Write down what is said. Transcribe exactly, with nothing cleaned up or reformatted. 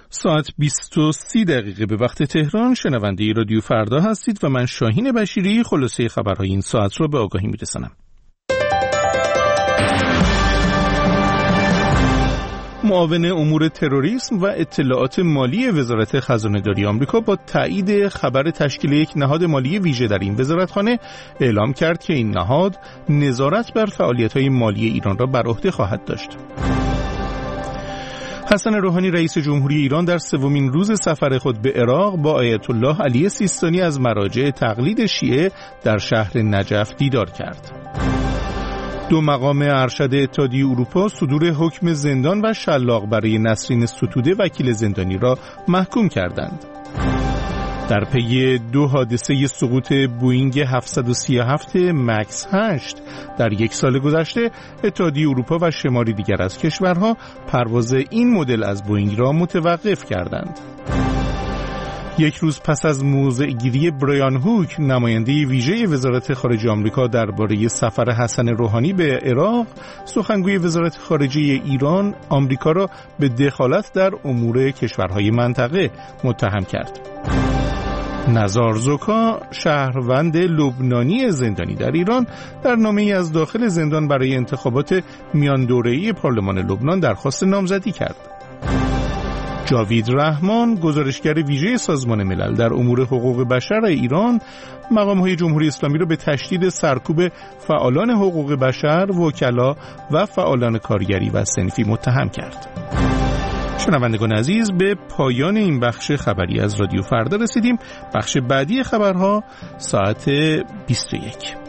ساعت بیست و سی دقیقه به وقت تهران. شنونده رادیو فردا هستید و من شاهین بشیری خلاصه خبرهای این ساعت را به آگاهی می‌رسانم. معاون امور تروریسم و اطلاعات مالی وزارت خزانه‌داری آمریکا با تایید خبر تشکیل یک نهاد مالی ویژه در این وزارتخانه اعلام کرد که این نهاد نظارت بر فعالیت‌های مالی ایران را بر عهده خواهد داشت. حسن روحانی رئیس جمهوری ایران در سومین روز سفر خود به عراق با آیت الله علی سیستانی از مراجع تقلید شیعه در شهر نجف دیدار کرد. دو مقام ارشد اتحادیه اروپا صدور حکم زندان و شلاق برای نسرین ستوده وکیل زندانی را محکوم کردند. در پی دو حادثه سقوط بوئینگ هفتصد و سی و هفت مکس هشت در یک سال گذشته، اتحادیه اروپا و شماری دیگر از کشورها پرواز این مدل از بوئینگ را متوقف کردند. یک روز پس از موضع‌گیری برایان هوک، نماینده ویژه وزارت خارجه آمریکا درباره سفر حسن روحانی به عراق، سخنگوی وزارت خارجه ایران آمریکا را به دخالت در امور کشورهای منطقه متهم کرد. نزار زوکا، شهروند لبنانی زندانی در ایران، در نامه‌ای از داخل زندان برای انتخابات میان دوره‌ای پارلمان لبنان درخواست نامزدی کرد. جاوید رحمان، گزارشگر ویژه سازمان ملل در امور حقوق بشر ایران، مقام‌های جمهوری اسلامی را به تشدید سرکوب فعالان حقوق بشر، وکلا و فعالان کارگری و صنفی متهم کرد. شنوندگان عزیز، به پایان این بخش خبری از رادیو فردا رسیدیم. بخش بعدی خبرها ساعت بیست و یک.